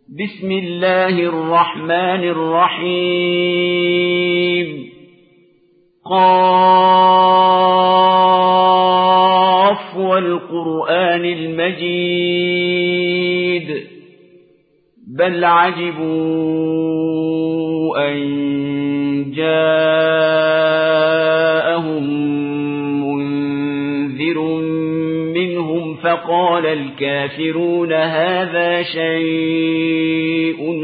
بسم الله الرحمن الرحيم قاف والقرآن المجيد بل عجبوا أن جاءهم منذر منهم فقال الكافرون هذا شيء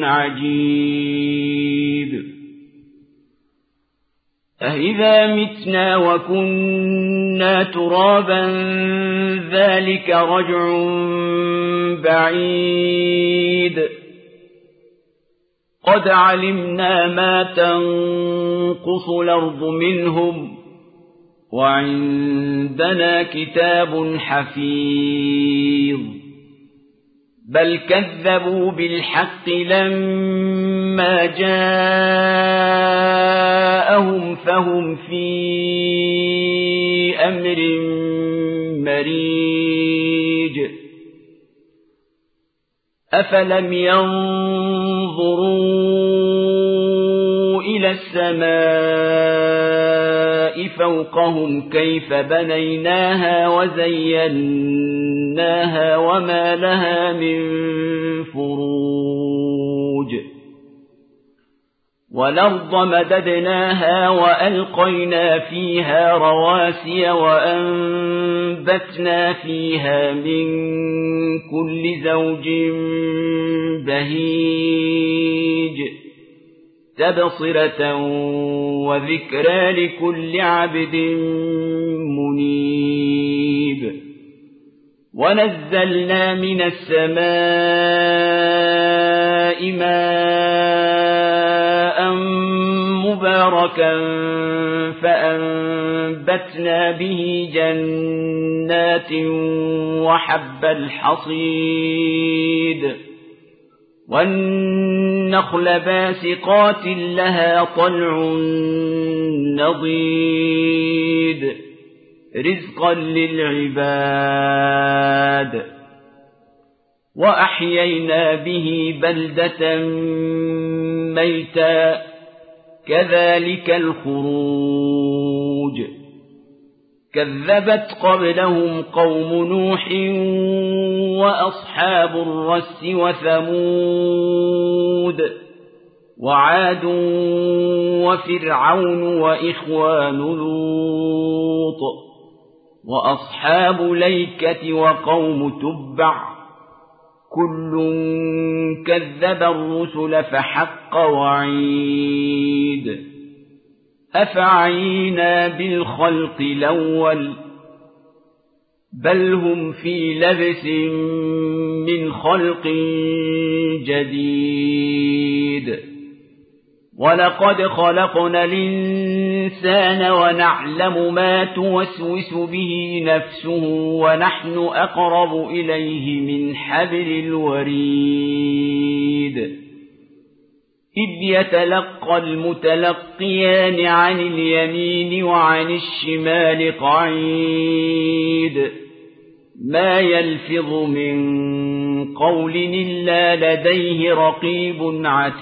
عجيب أإذا متنا وكنا ترابا ذلك رجع بعيد قد علمنا ما تنقص الأرض منهم وعندنا كتاب حفيظ بل كذبوا بالحق لما جاءهم فهم في أمر مريج أفلم ينظروا إلى السماء فوقهم كيف بنيناها وزيناها وما لها من فروج والأرض مددناها وألقينا فيها رواسي وأنبتنا فيها من كل زوج بهيج تبصرة وذكرى لكل عبد منيب ونزلنا من السماء ماء مباركا فأنبتنا به جنات وحب الحصيد والنخل باسقات لها طلع نضيد رزقا للعباد وأحيينا به بلدة ميتا كذلك الخروج كذبت قبلهم قوم نوح وأصحاب الرس وثمود وعاد وفرعون وإخوان لوط وأصحاب الأيكة وقوم تبع كل كذب الرسل فحق وعيد أفعينا بالخلق الأول بل هم في لبس من خلق جديد ولقد خلقنا الإنسان ونعلم ما توسوس به نفسه ونحن أقرب إليه من حبل الوريد إذ يتلقى المتلقيان عن اليمين وعن الشمال قعيد ما يلفظ من قول إلا لديه رقيب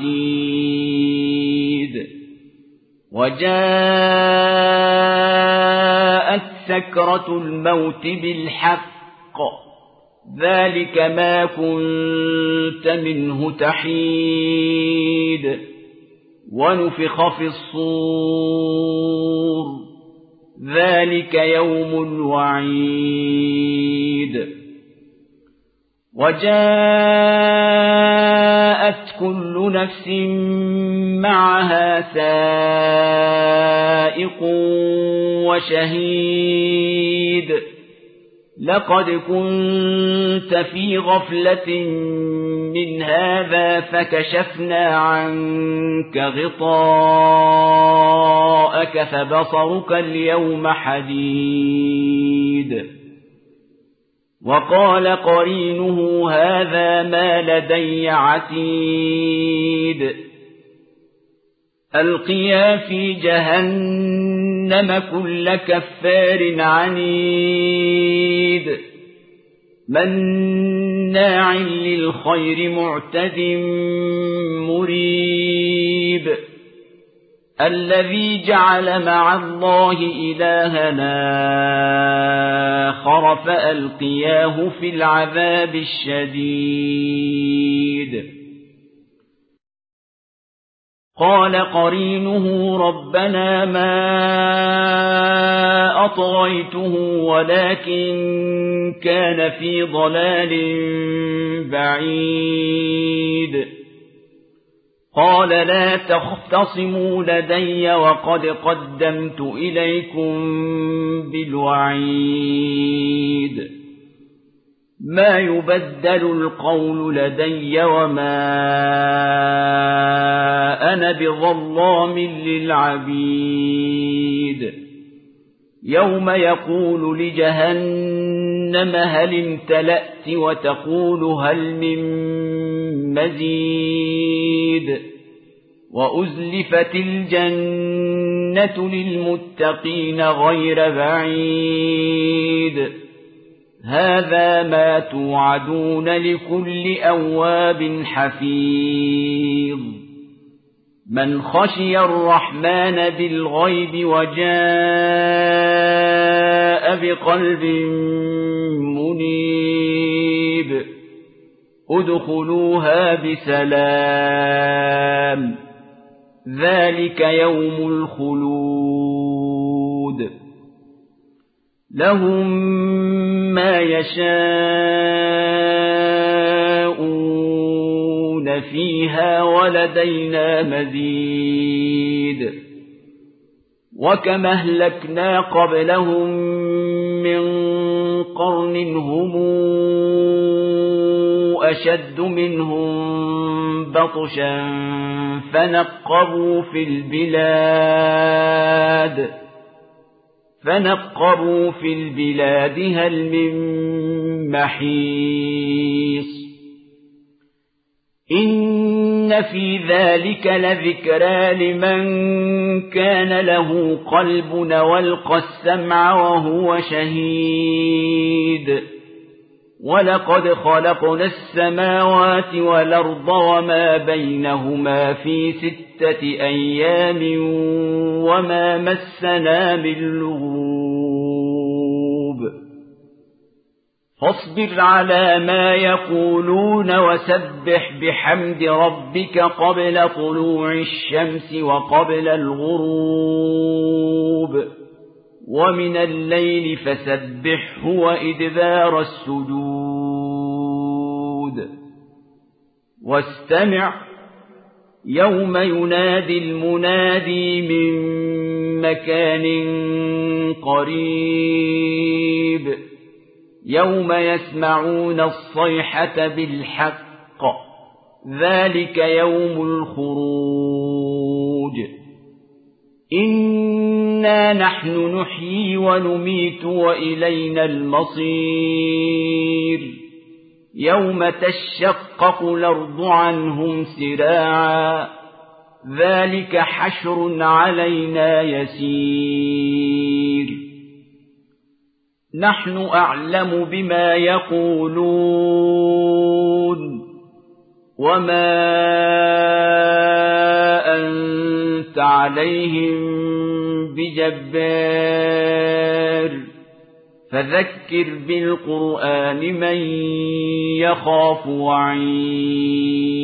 عتيد وجاءت سكرة الموت بالحق ذلك ما كنت منه تحيد ونفخ في الصور ذلك يوم الوعيد وجاءت كل نفس معها سائق وشهيد لقد كنت في غفلة من هذا فكشفنا عنك غطاءك فبصرك اليوم حديد وقال قرينه هذا ما لدي عتيد ألقيا في جهنم كل كفار عنيد مناع للخير معتد مريب الذي جعل مع الله إلهنا آخر فألقياه في العذاب الشديد قال قرينه ربنا ما أطغيته ولكن كان في ضلال بعيد قال لا تختصموا لدي وقد قدمت إليكم بالوعيد ما يبدل القول لدي وما أنا بظلام للعبيد يوم يقول لجهنم هل امتلأت وتقول هل من مزيد وأزلفت الجنة للمتقين غير بعيد هذا ما توعدون لكل أواب حفيظ من خشي الرحمن بالغيب وجاء بقلب منيب ادخلوها بسلام ذلك يوم الخلود لهم ما يشاءون فيها ولدينا مزيد وكما أهلكنا قبلهم من قرن هم أشد منهم بطشا فنقبوا في البلاد هل من محيص إن في ذلك لذكرى لمن كان له قلب والقى السمع وهو شهيد ولقد خلقنا السماوات والأرض وما بينهما في 6 أيام وما مسنا من لغوب فاصبر على ما يقولون وسبح بحمد ربك قبل طلوع الشمس وقبل الغروب ومن الليل فسبحه وإدبار السجود واستمع يوم ينادي المنادي من مكان قريب يوم يسمعون الصيحة بالحق ذلك يوم الخروج إنا نحن نحيي ونميت وإلينا المصير يوم تشقق الأرض عنهم سراعا ذلك حشر علينا يسير نحن أعلم بما يقولون وما أنت عليهم بجبار فذكر بالقرآن من يخاف وعيد